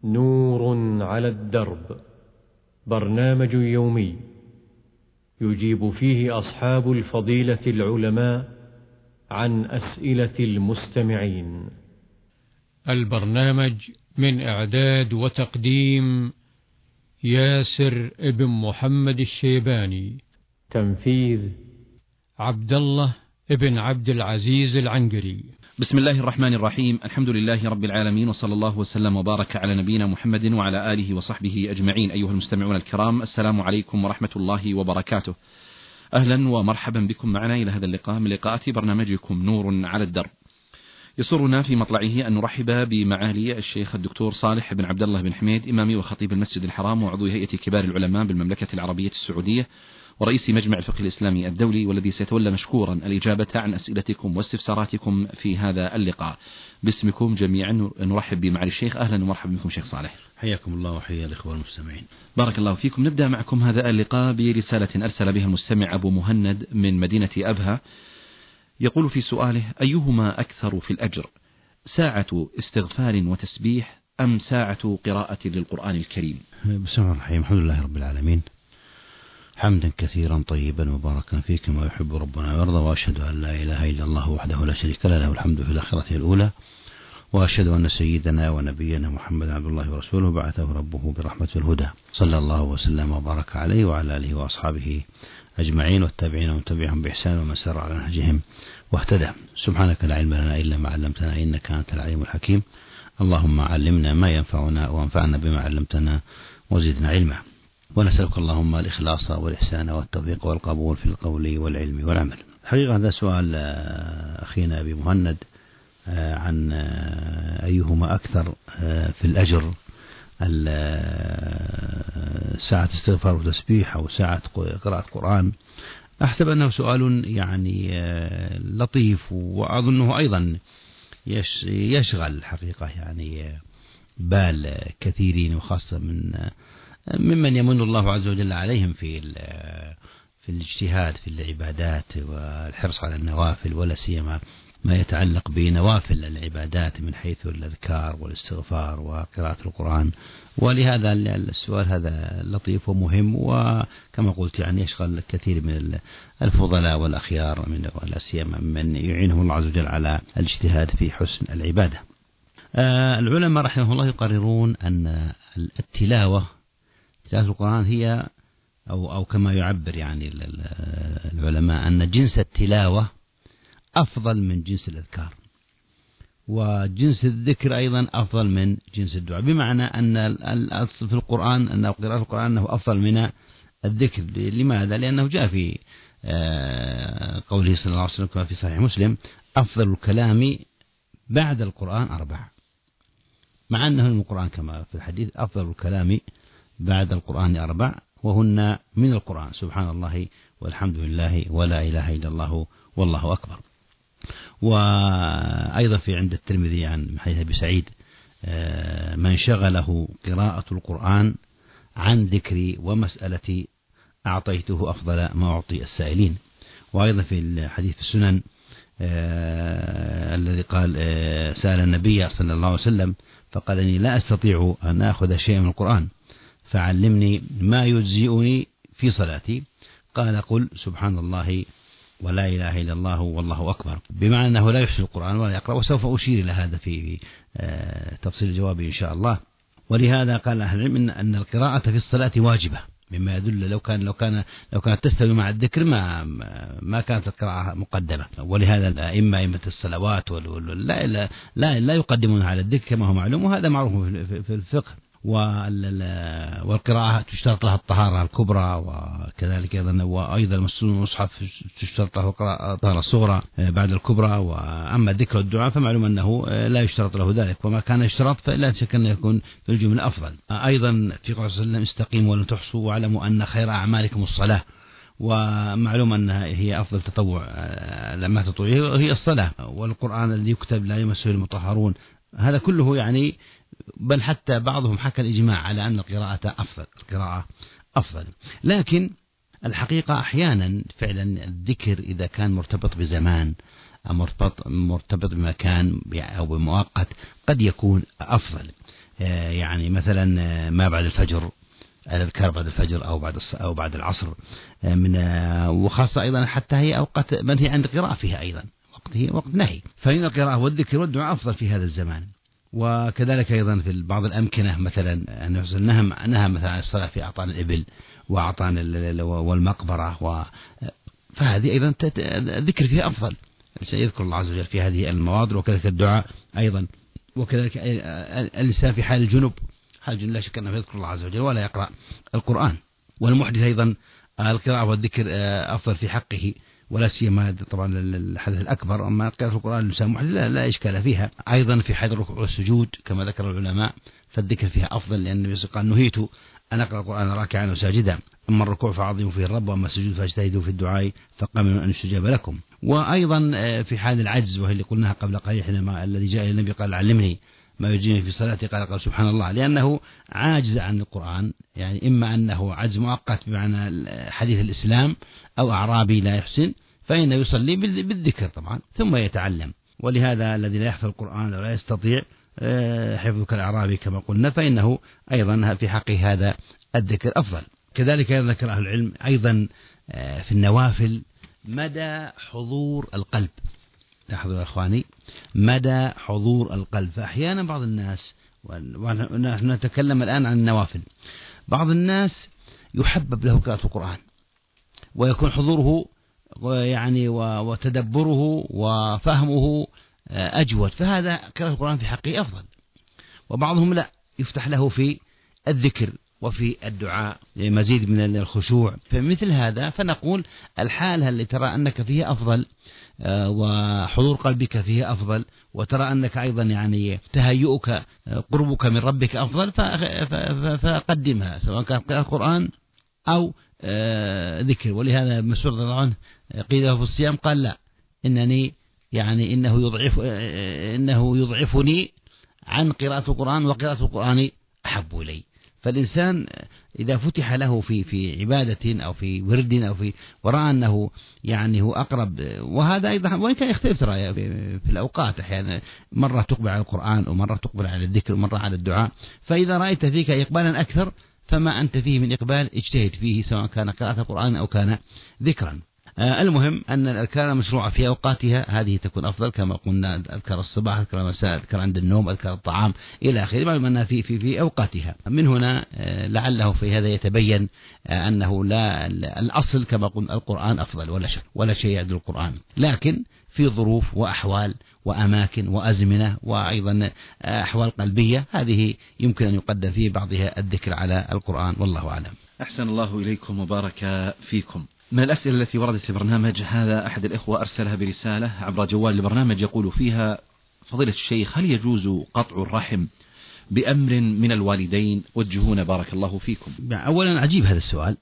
نور على الدرب، برنامج يومي يجيب فيه أصحاب الفضيلة العلماء عن أسئلة المستمعين. البرنامج من إعداد وتقديم ياسر ابن محمد الشيباني، تنفيذ عبد الله ابن عبد العزيز العنقري. بسم الله الرحمن الرحيم، الحمد لله رب العالمين، وصلى الله وسلم وبارك على نبينا محمد وعلى آله وصحبه أجمعين. أيها المستمعون الكرام، السلام عليكم ورحمة الله وبركاته. أهلا ومرحبا بكم معنا إلى هذا اللقاء من لقاءات برنامجكم نور على الدرب. يسرنا في مطلعه أن نرحب بمعالي الشيخ الدكتور صالح بن عبد الله بن حميد، إمامي وخطيب المسجد الحرام وعضو هيئة كبار العلماء بالمملكة العربية السعودية ورئيس مجمع الفقه الإسلامي الدولي، والذي سيتولى مشكورا الإجابة عن أسئلتكم واستفساراتكم في هذا اللقاء. باسمكم جميعا نرحب بمعالي الشيخ. أهلا ومرحبا بكم شيخ صالح. حياكم الله وحيا الإخوة المستمعين. بارك الله فيكم. نبدأ معكم هذا اللقاء برسالة أرسل بها المستمع أبو مهند من مدينة أبها، يقول في سؤاله: أيهما أكثر في الأجر، ساعة استغفار وتسبيح أم ساعة قراءة للقرآن الكريم؟ بسم الله الرحمن الرحيم، الحمد لله رب العالمين، حمدا كثيرا طيبا مباركا فيه كما يحب ربنا ويرضى، وأشهد أن لا إله إلا الله وحده لا شريك له، له الحمد في الآخرة الأولى، وأشهد أن سيدنا ونبينا محمد عبد الله ورسوله بعثه ربه برحمة الهدى، صلى الله وسلم وبارك عليه وعلى آله وأصحابه أجمعين والتابعين ومن تبعهم بإحسان ومن سار على نهجهم واهتدى. سبحانك لا علم لنا إلا ما علمتنا إنك أنت العليم الحكيم. اللهم علمنا ما ينفعنا وانفعنا بما علمتنا وزدنا علما. ونسألك اللهم الإخلاص والإحسان والتوفيق والقبول في القول والعلم والعمل. حقيقة هذا سؤال أخينا أبي مهند عن أيهما أكثر في الأجر، ساعة استغفار وتسبيح أو ساعة قراءة قرآن. أحسب أنه سؤال يعني لطيف، وأظنه أيضا يشغل حقيقة يعني بال كثيرين، وخاصة ممن يمن الله عز وجل عليهم في الاجتهاد في العبادات والحرص على النوافل، ولا سيما ما يتعلق بنوافل العبادات من حيث الأذكار والاستغفار وقراءة القرآن. ولهذا السؤال هذا لطيف ومهم، وكما قلت يعني يشغل كثير من الفضلاء والأخيار من لا سيما من يعينهم الله عز وجل على الاجتهاد في حسن العبادة. العلماء رحمه الله يقررون أن تلاوة القرآن هي أو كما يعبر يعني العلماء أن جنس التلاوة أفضل من جنس الأذكار، وجنس الذكر أيضا أفضل من جنس الدعاء، بمعنى أن الأصل في القرآن أن قراءة القرآن أنه أفضل من الذكر. لماذا؟ لأنه جاء في قوله صلى الله عليه وسلم كما في صحيح مسلم: أفضل الكلام بعد القرآن 4، مع أنه من القرآن كما في الحديث: أفضل الكلام بعد القرآن 4 وهن من القرآن: سبحان الله والحمد لله ولا إله إلا الله والله أكبر. وأيضا في عند الترمذي عن حديث أبي سعيد: من شغله قراءة القرآن عن ذكري ومسألتي أعطيته أفضل ما أعطي السائلين. وأيضا في الحديث في السنن الذي قال: سأل النبي صلى الله عليه وسلم فقال: إني لا أستطيع أن أخذ شيئا من القرآن فعلمني ما يجزئني في صلاتي. قال: قل سبحان الله ولا إله إلا الله والله أكبر، بمعنى أنه لا يحسن القرآن ولا يقرأ، وسوف أشير إلى هذا في تفصيل جوابي إن شاء الله. ولهذا قال أهل العلم أن القراءة في الصلاة واجبة، مما يدل لو كانت تستوي مع الذكر ما كانت القراءة مقدمة. ولهذا أئمة الصلوات لا يقدمون على الذكر كما هو معلوم، وهذا معروف في الفقه. والقراءة تشترط لها الطهارة الكبرى، وكذلك وأيضا مس المصحف تشترط له الطهارة الصغرى بعد الكبرى. وأما الذكر والدعاء فمعلوم أنه لا يشترط له ذلك، وما كان يشترط فلا شك أن يكون في الجملة أفضل. أيضا في قول صلى الله عليه وسلم: استقيموا ولن تحصوا واعلموا أن خير أعمالكم الصلاة. ومعلوم أنها هي أفضل تطوع لما تطوع هي الصلاة. والقرآن الذي يكتب لا يمسه المطهرون. هذا كله يعني، بل حتى بعضهم حكى الإجماع على أن القراءة أفضل. لكن الحقيقة أحيانا فعلا الذكر إذا كان مرتبط بزمان أو مرتبط بمكان أو بمؤقت قد يكون أفضل. يعني مثلا ما بعد الفجر، الأذكار بعد الفجر أو بعد العصر، وخاصة أيضا حتى هي أوقات منهي عن القراءة فيها أيضا، وقت نهي، فإن القراءة والذكر والدعاء أفضل في هذا الزمان. وكذلك أيضا في بعض الأمكنة مثلا نهى مثلا عن الصلاة في أعطان الإبل وأعطان والمقبرة، فهذه أيضا الذكر فيها أفضل، سيذكر الله عز وجل في هذه المواضع. وكذلك الدعاء أيضا، وكذلك الإنسان في حال الجنب لا شك أنه يذكر الله عز وجل ولا يقرأ القرآن. والمحدث أيضا القراءة والذكر أفضل في حقه، ولا سيما طبعا الحدث الأكبر. أما قراءة القرآن الإنسان محدث لا إشكال فيها. أيضا في حال الركوع والسجود كما ذكر العلماء فالذكر فيها أفضل، لأن النبي قال نهيت أن أقرأ القرآن راكعا وساجدا، أما الركوع فعظموا فيه الرب، وأما السجود فاجتهدوا في الدعاء فقاموا أن يستجاب لكم. وأيضا في حال العجز، وهي اللي قلناها قبل قليل حينما الذي جاء إلى النبي قال علمني ما يجيني في صلاتي، قال سبحان الله، لأنه عاجز عن القرآن، يعني إما أنه عجز مؤقت بمعنى حديث الإسلام، أو أعرابي لا يحسن، فإنه يصلي بالذكر طبعا ثم يتعلم. ولهذا الذي لا يحفظ القرآن ولا يستطيع حفظه كالأعرابي كما قلنا، فإنه أيضا في حقه هذا الذكر أفضل. كذلك ذكر أهل العلم أيضا في النوافل مدى حضور القلب. لاحظوا يا أخواني مدى حضور القلب. فأحيانا بعض الناس، ونحن نتكلم الآن عن النوافل، بعض الناس يحبب له قراءة القرآن ويكون حضوره يعني وتدبره وفهمه أجود، فهذا قراءة القرآن في حقه أفضل. وبعضهم لا، يفتح له في الذكر وفي الدعاء مزيد من الخشوع. فمثل هذا فنقول الحالة اللي ترى أنك فيها أفضل وحضور قلبك فيها أفضل، وترى أنك أيضا يعني تهيئك قربك من ربك أفضل، فقدمها سواء كان قراءة القرآن أو ذكر. ولهذا مسعود رضي الله عنه قيل له في الصيام قال لا، إنه يضعفني عن قراءة القرآن، وقراءة القرآن أحب إلي. فالإنسان إذا فتح له في عبادة أو في ورد أو ورأى أنه يعني هو أقرب، وهذا أيضا وإن كان يختلف رأيه في الأوقات، أحيانا مرة تقبل على القرآن ومرة تقبل على الذكر ومرة على الدعاء. فإذا رأيت فيك إقبالا أكثر فما أنت فيه من إقبال اجتهد فيه، سواء كان قراءة القرآن أو كان ذكرا. المهم أن الأذكار المشروعة في أوقاتها هذه تكون أفضل، كما قلنا أذكار الصباح، أذكار المساء، أذكار عند النوم، أذكار الطعام إلى آخره، معلوم أنها في أوقاتها. من هنا لعله في هذا يتبين أنه لا الأصل كما قلنا القرآن أفضل ولا شيء يعدل القرآن، لكن في ظروف وأحوال وأماكن وأزمنة وأيضا أحوال قلبية، هذه يمكن أن يقدم في بعضها الذكر على القرآن، والله أعلم. أحسن الله إليكم وبارك فيكم. من الأسئلة التي وردت في البرنامج هذا أحد الإخوة أرسلها برسالة عبر جوال البرنامج يقول فيها: فضيلة الشيخ، هل يجوز قطع الرحم بأمر من الوالدين؟ وجهونا بارك الله فيكم. أولا عجيب هذا السؤال،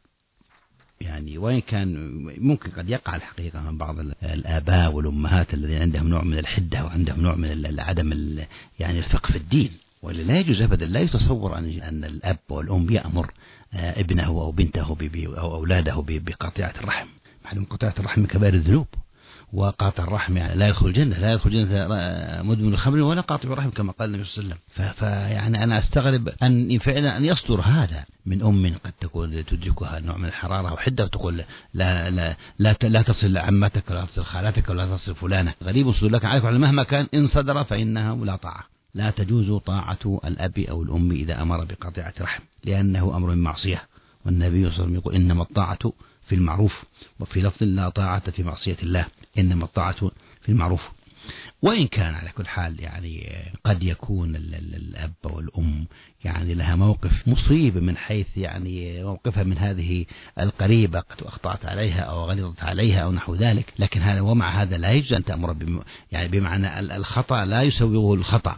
يعني وإن كان ممكن قد يقع الحقيقة من بعض الآباء والأمهات الذين عندهم نوع من الحدة وعندهم نوع من عدم يعني الفقه في الدين، ولا لا يجوز أبدا، لا يتصور أن الأب والأم يأمر ابنه أو بنته أو أولاده بقطيعة الرحم. معلوم قطيعة الرحم من كبائر الذنوب، وقاطع الرحم يعني لا يدخل الجنة، لا يدخل الجنة مدمن الخمر ولا قاطع الرحم كما قال النبي صلى الله عليه وسلم. فيعني أنا أستغرب أن فعلا أن يصدر هذا من أم قد تكون تدركها نوع من الحرارة وحدة وتقول لا لا لا لا تصل عمتك ولا تصل خالتك ولا تصل فلانة. غريب صدور لك عليك مهما كان، إن صدر فإنها لا طاعة. لا تجوز طاعة الأب أو الأم إذا أمر بقطيعة رحم، لأنه أمر من معصية، والنبي صلى الله عليه وسلم يقول إنما الطاعة في المعروف، وفي لفظ لا طاعة في معصية الله، إنما الطاعة في المعروف. وإن كان على كل حال يعني قد يكون الأب والأم يعني لها موقف مصيب من حيث يعني موقفها من هذه القريبة قد أخطأت عليها أو غلطت عليها أو نحو ذلك، لكن هذا ومع هذا لا يجوز أن تأمر يعني بمعنى الخطأ لا يسوغه الخطأ،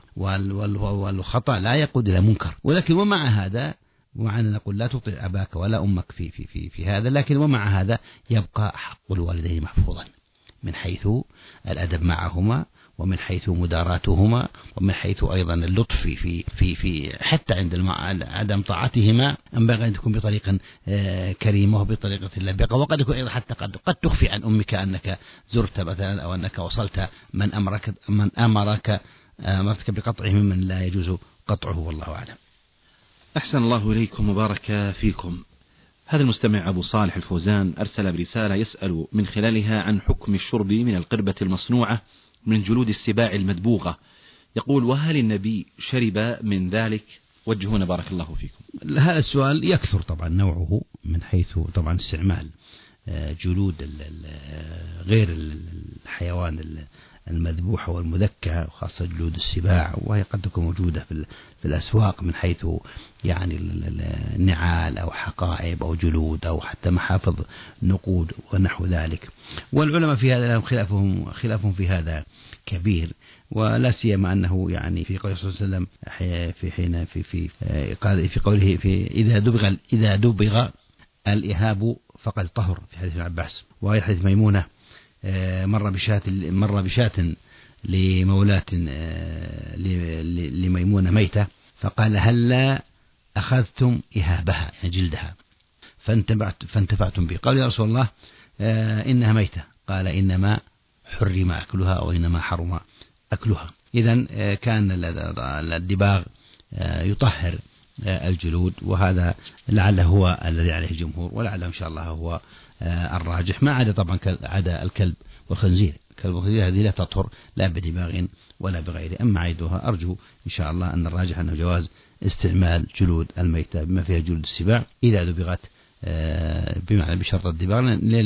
والخطأ لا يقود إلى منكر. ولكن ومع هذا ومعنا نقول لا تطيع أباك ولا أمك في هذا، لكن ومع هذا يبقى حق الوالدين محفوظا من حيث الأدب معهما، ومن حيث مداراتهما، ومن حيث أيضا اللطف في حتى عند عدم طاعتهما ينبغي أن تكون بطريقة كريمة وبطريقة لبقة. وقد يكون أيضا حتى قد تخفي عن أمك أنك زرت مثلا، أو أنك وصلت من أمرك بقطعه ممن لا يجوز قطعه والله أعلم. أحسن الله إليكم وبارك فيكم. هذا المستمع أبو صالح الفوزان أرسل برسالة يسأل من خلالها عن حكم الشرب من القربة المصنوعة من جلود السباع المدبوغة. يقول: وهل النبي شرب من ذلك؟ وجهونا بارك الله فيكم. هذا السؤال يكثر طبعا نوعه من حيث طبعا استعمال جلود غير الحيوان المذبوحة والمذكى، وخاصة جلود السباع، وهي قد تكون موجودة في الأسواق من حيث يعني النعال أو حقائب أو جلود أو حتى محافظ نقود ونحو ذلك. والعلماء في هذا خلافهم في هذا كبير، ولا سيما أنه يعني في قول صلى الله عليه وسلم في حين في قوله في إذا دبغ الإهاب فقد طهر في حديث ابن عباس. وهي حديث ميمونة مر بشاة لمولاة لميمونة ميتة، فقال: هلا أخذتم إهابها يعني جلدها فانتفعتم به. قال: يا رسول الله إنها ميتة. قال: إنما حرم أكلها أو إنما حرم أكلها. إذن كان الدباغ يطهر الجلود، وهذا لعله هو الذي عليه الجمهور، ولعله إن شاء الله هو الراجح، ما عدا طبعا عدا الكلب والخنزير. الكلب والخنزير هذه لا تطهر لا بدباغ ولا بغيره. أما عيدها أرجو إن شاء الله أن الراجح أنه جواز استعمال جلود الميتة بما فيها جلود السباع إذا دبغت بمعنى بشرط الدباغ،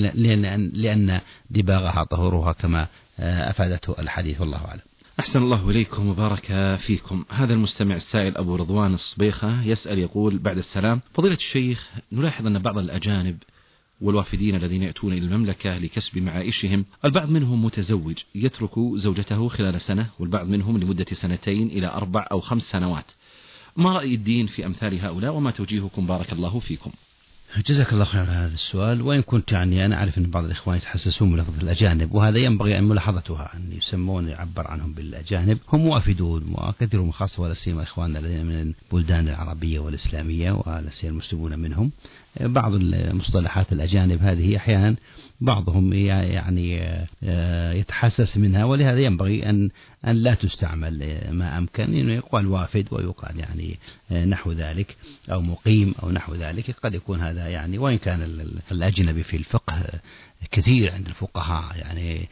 لأن دباغها طهورها كما أفادته الحديث والله أعلم. أحسن الله إليكم وبارك فيكم. هذا المستمع السائل أبو رضوان الصبيخة يسأل يقول: بعد السلام فضيلة الشيخ، نلاحظ أن بعض الأجانب والوافدين الذين يأتون إلى المملكة لكسب معائشهم البعض منهم متزوج يترك زوجته خلال سنة، والبعض منهم لمدة 2 إلى 4 أو 5 سنوات. ما رأي الدين في أمثال هؤلاء وما توجيهكم بارك الله فيكم؟ جزاك الله خير على هذا السؤال. وإن كنت يعني أنا أعرف أن بعض الإخوان يتحسسون من لفظ الأجانب، وهذا ينبغي أن ملاحظتها، أن يسمون يعبر عنهم بالأجانب. هم وافدون وكثيرهم خاصة ولا سيما إخواننا الذين من البلدان العربية والإسلامية ولا سيما المسلمون منهم. بعض المصطلحات الأجانب هذه أحيانا بعضهم يعني يتحسس منها، ولهذا ينبغي أن لا تستعمل ما أمكن. إنه يقال وافد ويقال يعني نحو ذلك أو مقيم أو نحو ذلك، قد يكون هذا يعني. وإن كان الأجنبي في الفقه كثير عند الفقهاء يعني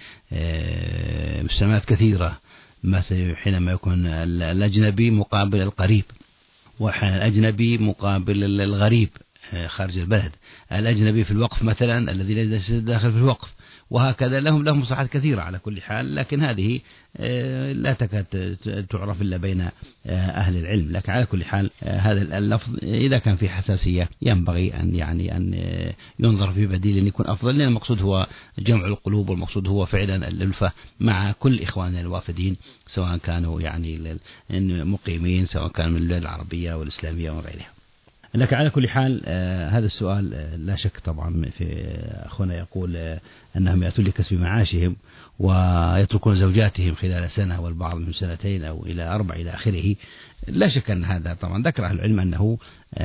مسمات كثيرة، مثلا حينما يكون الأجنبي مقابل القريب، وحين الأجنبي مقابل الغريب خارج البلد، الأجنبي في الوقف مثلا الذي ليس داخل في الوقف، وهكذا لهم مصطلحات كثيرة على كل حال. لكن هذه لا تكاد تعرف إلا بين أهل العلم. لكن على كل حال هذا اللفظ إذا كان في حساسية ينبغي أن ينظر في بديل يكون أفضل، لأن المقصود هو جمع القلوب، والمقصود هو فعلا الألفة مع كل إخواننا الوافدين، سواء كانوا يعني مقيمين، سواء كانوا من البلاد العربية والإسلامية وغيرها. لكن على كل حال هذا السؤال لا شك طبعا في أخونا يقول أنهم يأتون لكسب معاشهم ويتركون زوجاتهم خلال سنة، والبعض من 2 أو إلى 4 إلى آخره. لا شك أن هذا طبعا ذكر أهل العلم أنه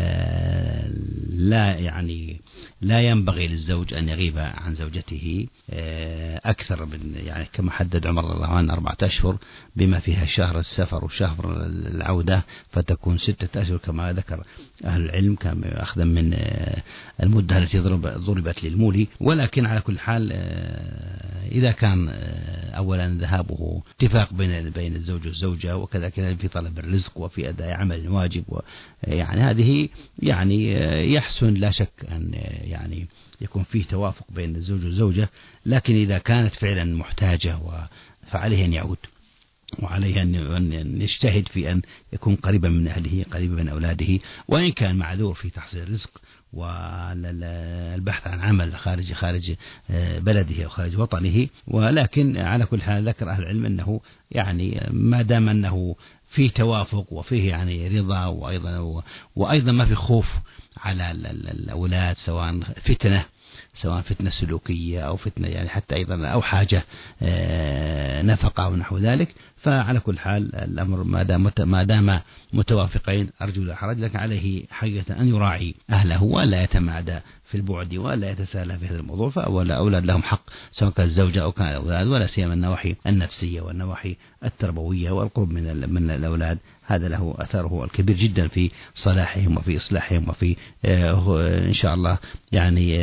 لا ينبغي للزوج أن يغيب عن زوجته أكثر من يعني كما حدد عمر رضي الله عنه 4 أشهر بما فيها شهر السفر وشهر العودة، فتكون 6 أشهر كما ذكر أهل العلم، كما أخذا من المدة التي ضربت للمولي. ولكن على كل حال إذا كان أولا ذهابه اتفاق بين الزوج والزوجة، وكذا في طلب الرزق وفي أداء عمل واجب، يعني هذه يعني يحسن لا شك أن يعني يكون فيه توافق بين الزوج والزوجة. لكن إذا كانت فعلا محتاجة فعليه أن يعود، وعليه أن يجتهد في أن يكون قريبا من أهله، قريبا من أولاده، وإن كان معذور في تحصيل الرزق والبحث عن عمل خارج بلده أو خارج وطنه. ولكن على كل حال ذكر أهل العلم أنه يعني ما دام أنه فيه توافق وفيه يعني رضا، وأيضا ما في خوف على الأولاد، سواء فتنة سلوكية أو فتنة يعني حتى أيضا أو حاجة نفقة ونحو ذلك، فعلى كل حال الأمر ما دام متوافقين أرجو لا حرج، لكن عليه حقيقة أن يراعي أهله ولا يتمادى في البعد ولا يتساهل في هذا الموضوع. فالأولاد لهم حق سواء كان الزوجة أو كان الأولاد، ولا سيما النواحي النفسية والنواحي التربوية والقرب من الأولاد، هذا له أثره الكبير جدا في صلاحهم وفي إصلاحهم وفي إن شاء الله يعني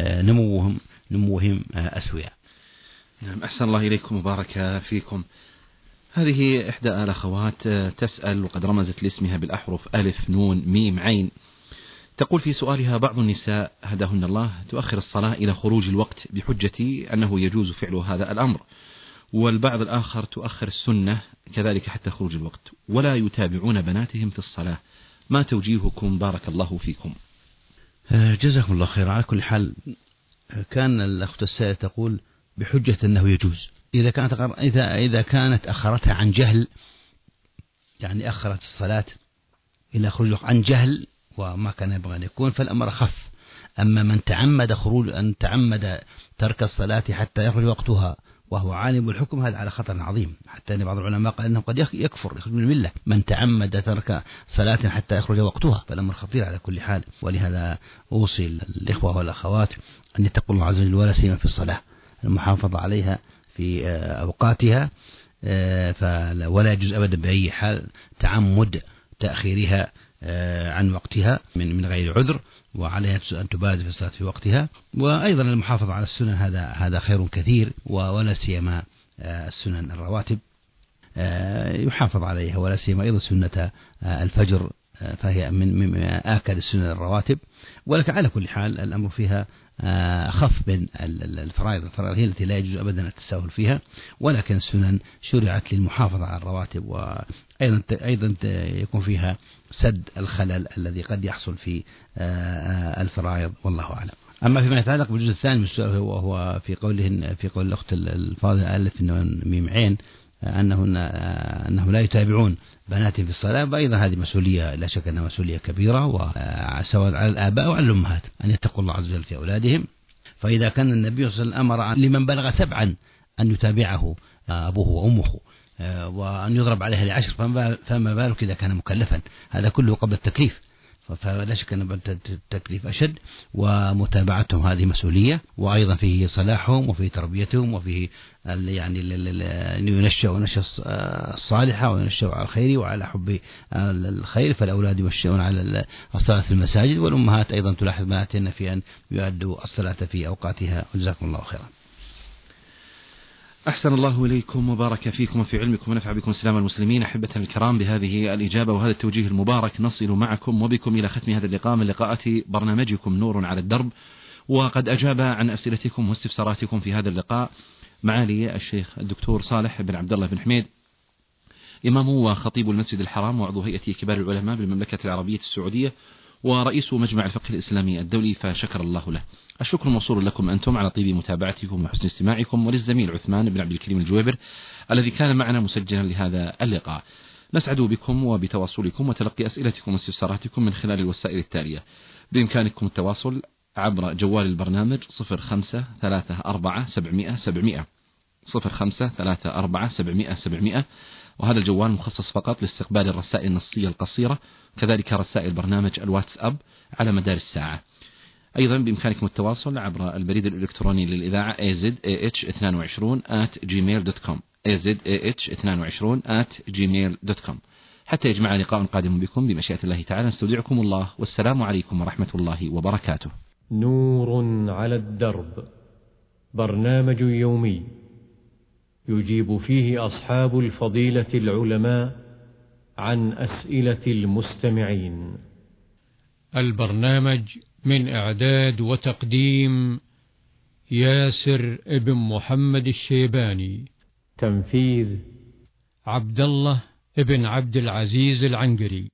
نموهم أسوياء. نعم، أحسن الله إليكم وبارك فيكم. هذه إحدى الأخوات تسأل وقد رمزت لاسمها بالأحرف ألف نون ميم عين. تقول في سؤالها: بعض النساء هداهن الله تؤخر الصلاة إلى خروج الوقت بحجة أنه يجوز فعل هذا الأمر، والبعض الآخر تؤخر السنة كذلك حتى خروج الوقت، ولا يتابعون بناتهم في الصلاة، ما توجيهكم بارك الله فيكم؟ جزاكم الله خير. على كل حال كان الأخت السائلة تقول بحجة أنه يجوز، إذا كانت أخرتها عن جهل، يعني أخرت الصلاة إلى خروج عن جهل وما كان ينبغي أن يكون، فالأمر أخف. أما من تعمد ترك الصلاة حتى يخرج وقتها وهو عالم بالحكم، هذا على خطر عظيم، حتى أن بعض العلماء قال أنه قد يكفر يخرج من الملة من تعمد ترك صلاة حتى يخرج وقتها، فالأمر خطير على كل حال. ولهذا أوصي الإخوة والأخوات أن يتقوا الله عز وجل ولا سيما في الصلاة، المحافظة عليها في أوقاتها، ولا يجوز أبدا بأي حال تعمد تأخيرها عن وقتها من غير عذر، وعليها أن تبادر في الصلاة في وقتها. وأيضا المحافظة على السنن هذا خير كثير، ولا سيما السنن الرواتب يحافظ عليها، ولا سيما أيضا سنة الفجر، فهي من آكد السنن الرواتب. ولكن على كل حال الأمر فيها أخف من الفرائض هي التي لا يجوز أبدا التساهل فيها، ولكن السنن شرعت للمحافظة على الرواتب، وأيضا يكون فيها سد الخلل الذي قد يحصل في الفرائض، والله أعلم. أما فيما يتعلق بالجزء الثاني من السؤال، وهو في قول الأخت الفاضلة ألف ميم عين أنهم لا يتابعون بناتهم في الصلاة، وأيضا هذه مسؤولية لا شك أنها مسؤولية كبيرة، وسواء على الآباء وعلى الأمهات أن يتقوا الله عز وجل في أولادهم. فإذا كان النبي صلى الله عليه وسلم أمر لمن بلغ 7 أن يتابعه أبوه وأمه، وأن يضرب عليها ل10، فما بالك إذا كان مكلفا؟ هذا كله قبل التكليف، فلا شك أن التكليف أشد، ومتابعتهم هذه مسؤولية، وأيضا فيه صلاحهم وفيه تربيتهم وفيه يعني أن ينشأوا نشأة الصالحة وينشأوا على الخير وعلى حب الخير. فالأولاد ينشأون على الصلاة في المساجد، والأمهات أيضا تلاحظ بناتهن في أن يؤدوا الصلاة في أوقاتها. جزاكم الله خيرا. أحسن الله إليكم وبارك فيكم وفي علمكم ونفع بكم سلام المسلمين. أحبة الكرام، بهذه الإجابة وهذا التوجيه المبارك نصل معكم وبكم إلى ختم هذا اللقاء من لقاءات برنامجكم نور على الدرب. وقد أجاب عن أسئلتكم واستفساراتكم في هذا اللقاء معالي الشيخ الدكتور صالح بن عبد الله بن حميد، إمام وخطيب المسجد الحرام وعضو هيئة كبار العلماء بالمملكة العربية السعودية ورئيس مجمع الفقه الإسلامي الدولي، فشكر الله له. الشكر موصول لكم أنتم على طيب متابعتكم وحسن استماعكم، وللزميل عثمان بن عبد الكريم الجويبر الذي كان معنا مسجلا لهذا اللقاء. نسعد بكم وبتواصلكم وتلقي أسئلتكم واستفساراتكم من خلال الوسائل التالية. بإمكانكم التواصل عبر جوال البرنامج 0534 700 وهذا الجوال مخصص فقط لاستقبال الرسائل النصية القصيرة، كذلك رسائل برنامج الواتساب على مدار الساعة. أيضا بإمكانكم التواصل عبر البريد الإلكتروني للإذاعة azah22@gmail.com azah22@gmail.com حتى يجمع لقاء قادم بكم بمشيئة الله تعالى. نستودعكم الله، والسلام عليكم ورحمة الله وبركاته. نور على الدرب، برنامج يومي يجيب فيه أصحاب الفضيلة العلماء عن أسئلة المستمعين. البرنامج من إعداد وتقديم ياسر ابن محمد الشيباني، تنفيذ عبد الله ابن عبد العزيز العنقري.